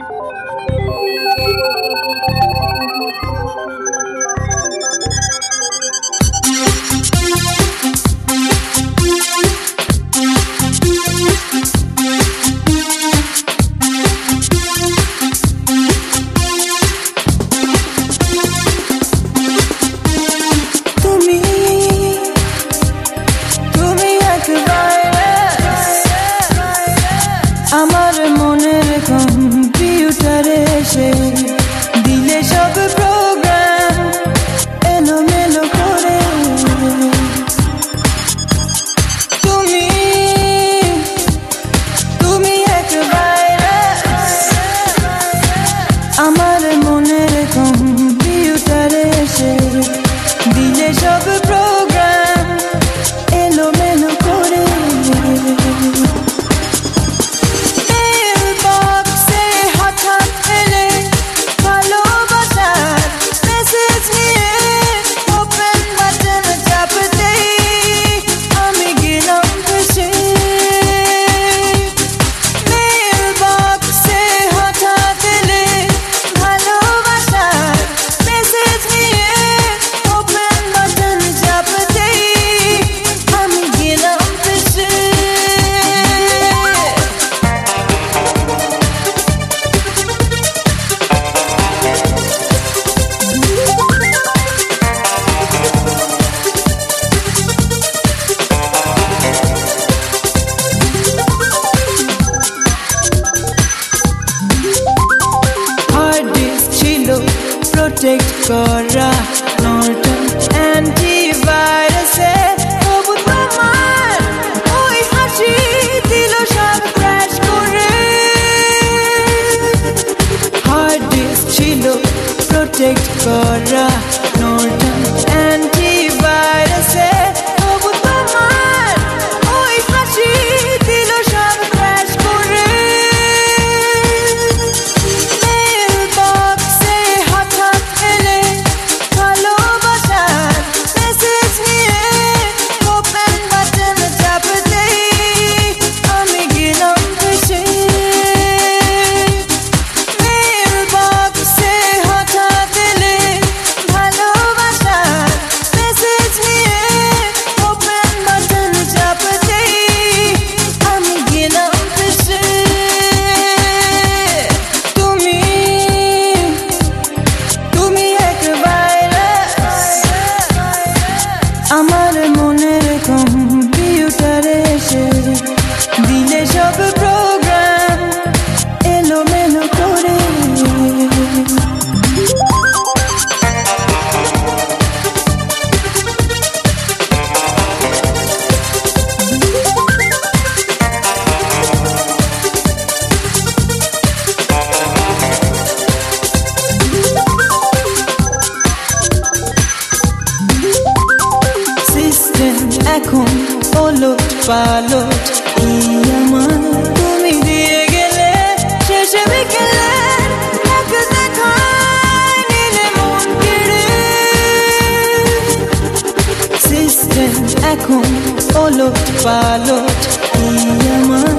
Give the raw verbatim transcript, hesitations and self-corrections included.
আমার মনের কম্পিউটারে এসে দিলে সব প্রোগ্রাম এলোমেলো করে। তুমি তুমি এক ভাইরাস আমার মনের কম্পিউটারে এসে দিলে সব প্রোগ্রাম এলোমেলো করে। প্রটেক্ট করা নর্টন অ্যান্টিভাইরাসে তবু তোমার ওই হাসি দিল সব ক্র্যাশ করে। হার্ড ডিস্ক ছিল প্রটেক্ট করা নর্টন অ্যান্টিভাইরাসে তবু তোমার ওই হাসি দিল সব ক্র্যাশ করে। আমার মনের কম্পিউটারে এসে দিলে সব প্রোগ্রাম এলোমেলো করে। এখন ওলট পালট এই আমার তুমি দিয়ে গেলে শেষে বিকেলে এক দেখায় নিলে মন কেড়ে। সিস্টেম এখন ওলট পালট এই আমার